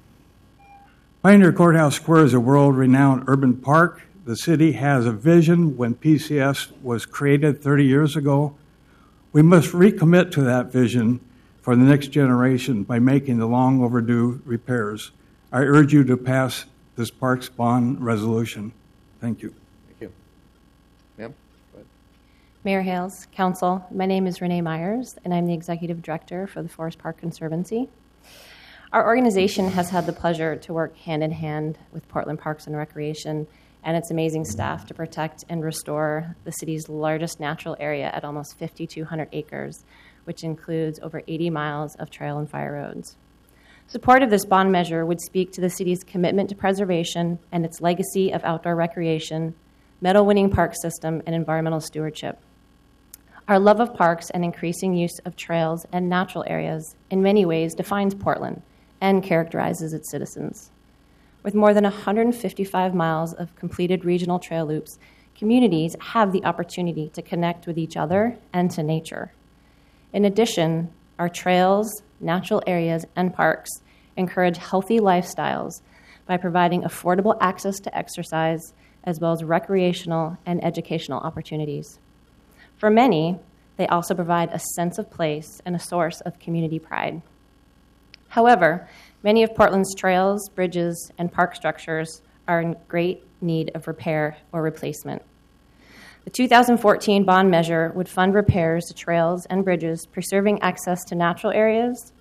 Pioneer Courthouse Square is a world-renowned urban park. The city has a vision when PCS was created 30 years ago. We must recommit to that vision for the next generation by making the long overdue repairs. I urge you to pass this Parks Bond resolution. Thank you. Thank you. Ma'am? Go ahead. Mayor Hales, Council, my name is Renee Myers, and I'm the Executive Director for the Forest Park Conservancy. Our organization has had the pleasure to work hand in hand with Portland Parks and Recreation and its amazing staff to protect and restore the city's largest natural area at almost 5,200 acres, which includes over 80 miles of trail and fire roads. Support of this bond measure would speak to the city's commitment to preservation and its legacy of outdoor recreation, medal-winning park system, and environmental stewardship. Our love of parks and increasing use of trails and natural areas in many ways defines Portland and characterizes its citizens. With more than 155 miles of completed regional trail loops, communities have the opportunity to connect with each other and to nature. In addition, our trails, natural areas, and parks encourage healthy lifestyles by providing affordable access to exercise as well as recreational and educational opportunities. For many, they also provide a sense of place and a source of community pride. However, many of Portland's trails, bridges, and park structures are in great need of repair or replacement. The 2014 bond measure would fund repairs to trails and bridges, preserving access to natural areas,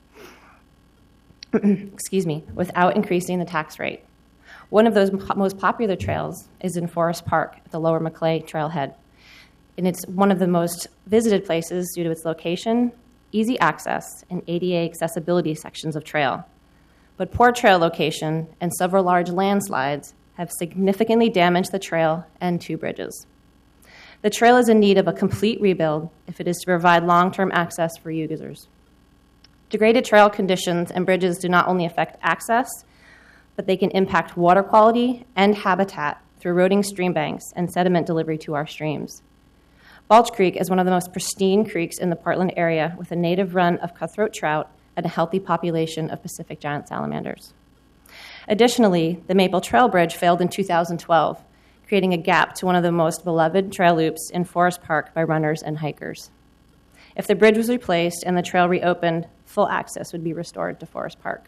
without increasing the tax rate. One of those most popular trails is in Forest Park at the Lower Maclay Trailhead. And it's one of the most visited places due to its location, easy access, and ADA accessibility sections of trail. But poor trail location and several large landslides have significantly damaged the trail and two bridges. The trail is in need of a complete rebuild if it is to provide long-term access for users. Degraded trail conditions and bridges do not only affect access, but they can impact water quality and habitat through eroding stream banks and sediment delivery to our streams. Balch Creek is one of the most pristine creeks in the Portland area with a native run of cutthroat trout and a healthy population of Pacific giant salamanders. Additionally, the Maple Trail Bridge failed in 2012, creating a gap to one of the most beloved trail loops in Forest Park by runners and hikers. If the bridge was replaced and the trail reopened, full access would be restored to Forest Park.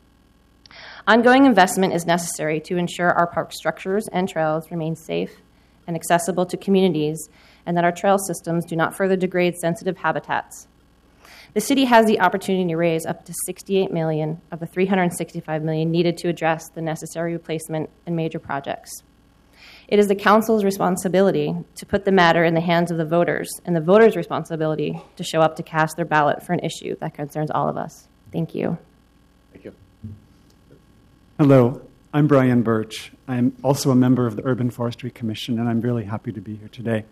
Ongoing investment is necessary to ensure our park structures and trails remain safe and accessible to communities, and that our trail systems do not further degrade sensitive habitats. The city has the opportunity to raise up to $68 million of the $365 million needed to address the necessary replacement and major projects. It is the council's responsibility to put the matter in the hands of the voters, and the voters' responsibility to show up to cast their ballot for an issue that concerns all of us. Thank you. Thank you. Hello, I'm Brian Birch. I'm also a member of the Urban Forestry Commission, and I'm really happy to be here today.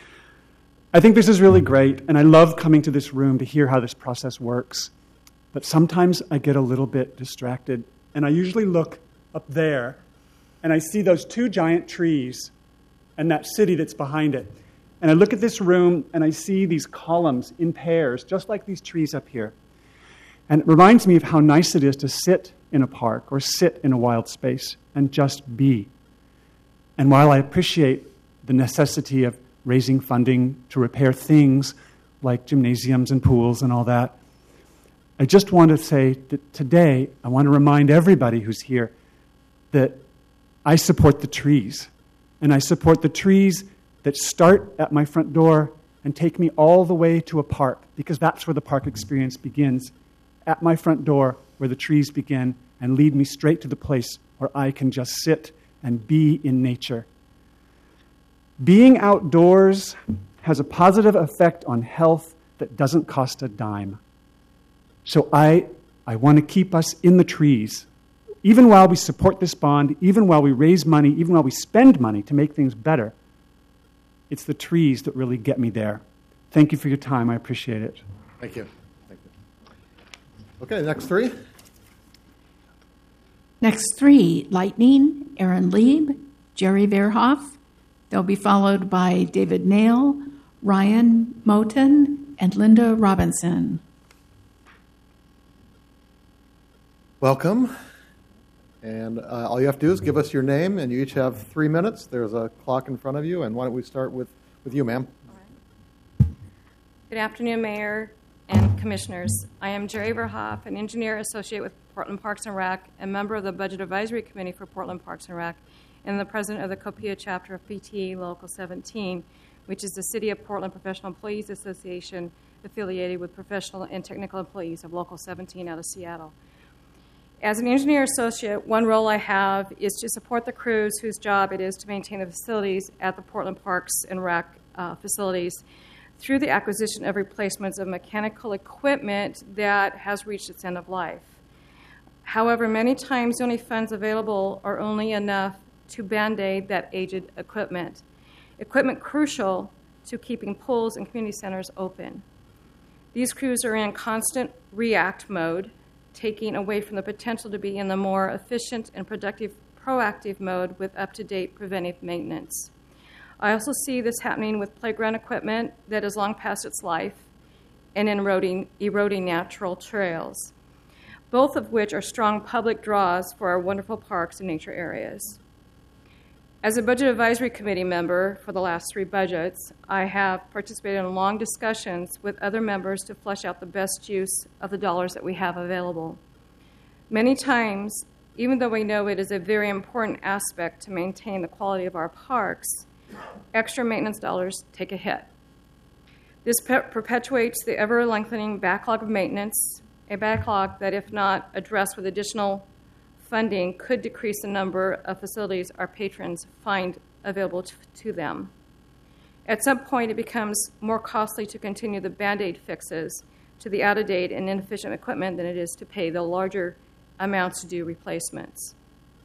I think this is really great, and I love coming to this room to hear how this process works. But sometimes I get a little bit distracted, and I usually look up there, and I see those two giant trees and that city that's behind it. And I look at this room, and I see these columns in pairs, just like these trees up here. And it reminds me of how nice it is to sit in a park or sit in a wild space and just be. And while I appreciate the necessity of raising funding to repair things like gymnasiums and pools and all that, I just want to say that today I want to remind everybody who's here that I support the trees. And I support the trees that start at my front door and take me all the way to a park, because that's where the park experience begins, at my front door where the trees begin and lead me straight to the place where I can just sit and be in nature. Being outdoors has a positive effect on health that doesn't cost a dime. So I want to keep us in the trees, even while we support this bond, even while we raise money, even while we spend money to make things better. It's the trees that really get me there. Thank you for your time. I appreciate it. Thank you. Thank you. Okay, next three. Next three, Lightning, Aaron Lieb, Jerry Verhoff. They'll be followed by David Nail, Ryan Moten, and Linda Robinson. Welcome. And all you have to do is give us your name, and you each have 3 minutes. There's a clock in front of you, and why don't we start with you, ma'am? Good afternoon, Mayor and Commissioners. I am Jerry Verhoff, an engineer associate with Portland Parks and Rec, and member of the Budget Advisory Committee for Portland Parks and Rec, and the president of the COPIA chapter of PTE Local 17, which is the City of Portland Professional Employees Association affiliated with professional and technical employees of Local 17 out of Seattle. As an engineer associate, one role I have is to support the crews whose job it is to maintain the facilities at the Portland Parks and Rec facilities through the acquisition of replacements of mechanical equipment that has reached its end of life. However, many times the only funds available are only enough to band-aid that aged equipment crucial to keeping pools and community centers open. These crews are in constant react mode, taking away from the potential to be in the more efficient and productive proactive mode with up-to-date preventive maintenance. I also see this happening with playground equipment that is long past its life and in eroding natural trails, both of which are strong public draws for our wonderful parks and nature areas. As a Budget Advisory Committee member for the last 3 budgets, I have participated in long discussions with other members to flesh out the best use of the dollars that we have available. Many times, even though we know it is a very important aspect to maintain the quality of our parks, extra maintenance dollars take a hit. This perpetuates the ever-lengthening backlog of maintenance, a backlog that, if not addressed with additional funding, could decrease the number of facilities our patrons find available to them. At some point, it becomes more costly to continue the Band-Aid fixes to the out-of-date and inefficient equipment than it is to pay the larger amounts to do replacements.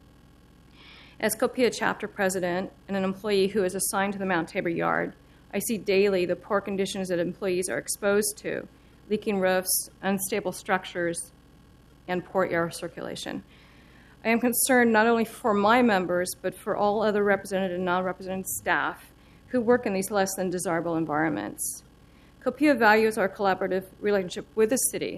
As COPIA chapter president and an employee who is assigned to the Mount Tabor yard, I see daily the poor conditions that employees are exposed to, leaking roofs, unstable structures, and poor air circulation. I am concerned not only for my members, but for all other represented and non-represented staff who work in these less than desirable environments. COPIA values our collaborative relationship with the city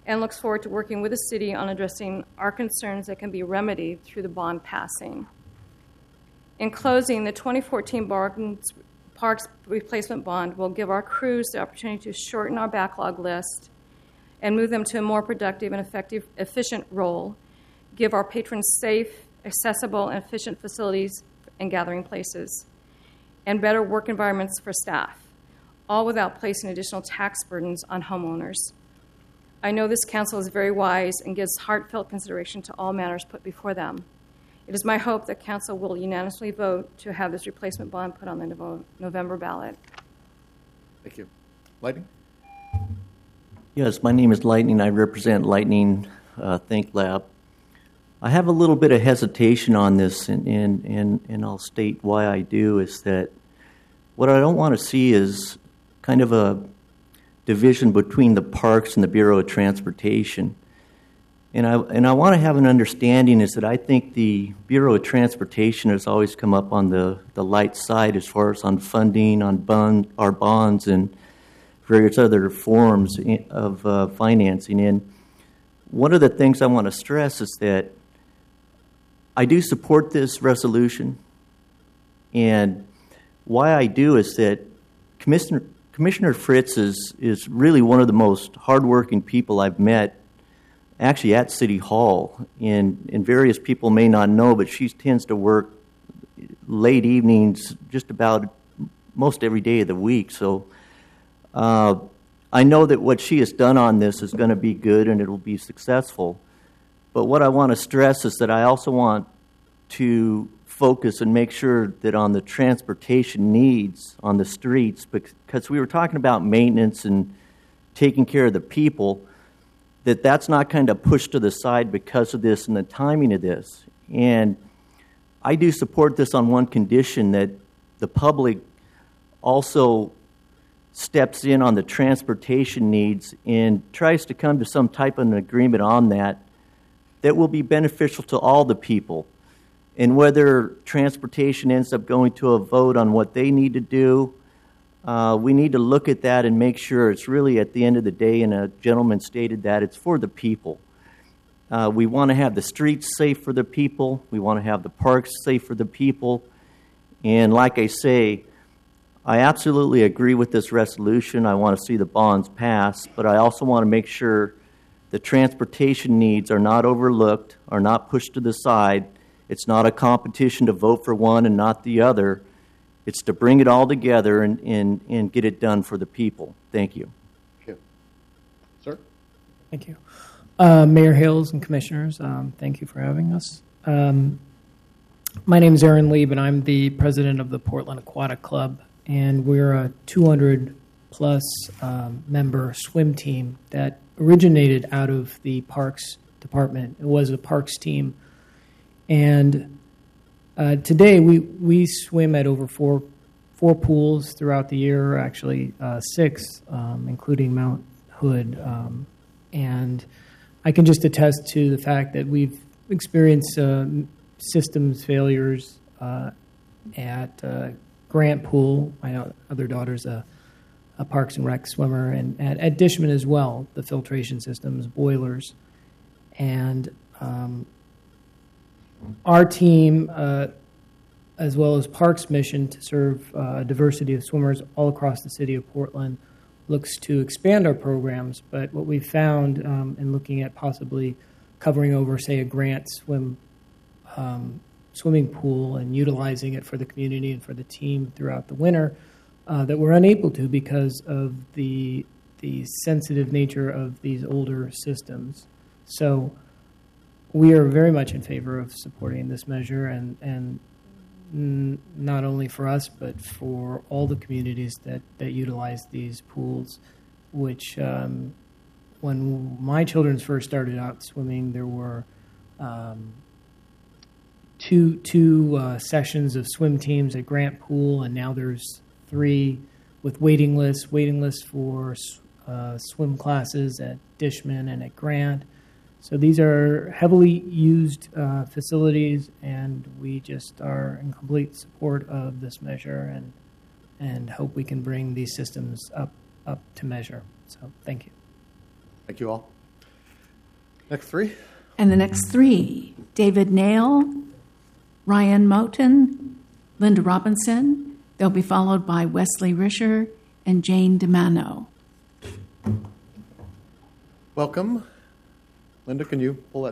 and looks forward to working with the city on addressing our concerns that can be remedied through the bond passing. In closing, the 2014 Parks Replacement Bond will give our crews the opportunity to shorten our backlog list and move them to a more productive and effective, efficient role, give our patrons safe, accessible, and efficient facilities and gathering places, and better work environments for staff, all without placing additional tax burdens on homeowners. I know this council is very wise and gives heartfelt consideration to all matters put before them. It is my hope that council will unanimously vote to have this replacement bond put on the November ballot. Thank you. Lightning? Yes, my name is Lightning. I represent Lightning Think Lab. I have a little bit of hesitation on this, and I'll state why I do, is that what I don't want to see is kind of a division between the parks and the Bureau of Transportation. And I want to have an understanding is that I think the Bureau of Transportation has always come up on the light side as far as on funding, on our bonds, and various other forms of financing. And one of the things I want to stress is that I do support this resolution. And why I do is that Commissioner Fritz is really one of the most hardworking people I've met actually at City Hall, and various people may not know, but she tends to work late evenings just about most every day of the week. So I know that what she has done on this is going to be good and it will be successful. But what I want to stress is that I also want to focus and make sure that on the transportation needs on the streets, because we were talking about maintenance and taking care of the people, that's not kind of pushed to the side because of this and the timing of this. And I do support this on one condition, that the public also steps in on the transportation needs and tries to come to some type of an agreement on that will be beneficial to all the people. And whether transportation ends up going to a vote on what they need to do, we need to look at that and make sure it's really at the end of the day, and a gentleman stated that, it's for the people. We want to have the streets safe for the people. We want to have the parks safe for the people. And like I say, I absolutely agree with this resolution. I want to see the bonds pass, but I also want to make sure the transportation needs are not overlooked, are not pushed to the side. It's not a competition to vote for one and not the other. It's to bring it all together and get it done for the people. Thank you. Thank you. Sir? Thank you. Mayor Hales and Commissioners, thank you for having us. My name is Aaron Lieb, and I'm the president of the Portland Aquatic Club, and we're a 200-plus member swim team that originated out of the Parks Department. It was a Parks team. And today we swim at over four pools throughout the year, actually 6, including Mount Hood. And I can just attest to the fact that we've experienced systems failures at Grant Pool. My other daughter's a Parks and Rec swimmer, and at Dishman as well, the filtration systems, boilers. And our team, as well as Parks' mission to serve a diversity of swimmers all across the city of Portland, looks to expand our programs. But what we've found in looking at possibly covering over, say, a Grant swimming pool and utilizing it for the community and for the team throughout the winter, that we're unable to because of the sensitive nature of these older systems. So we are very much in favor of supporting this measure, and not only for us, but for all the communities that utilize these pools, which when my children first started out swimming, there were two sessions of swim teams at Grant Pool, and now there's 3 with waiting lists for swim classes at Dishman and at Grant. So these are heavily used facilities, and we just are in complete support of this measure and hope we can bring these systems up to measure. So thank you. Thank you all. Next three. And the next three, David Nail, Ryan Moten, Linda Robinson. They'll be followed by Wesley Risher and Jane DeMano. Welcome. Linda, can you pull that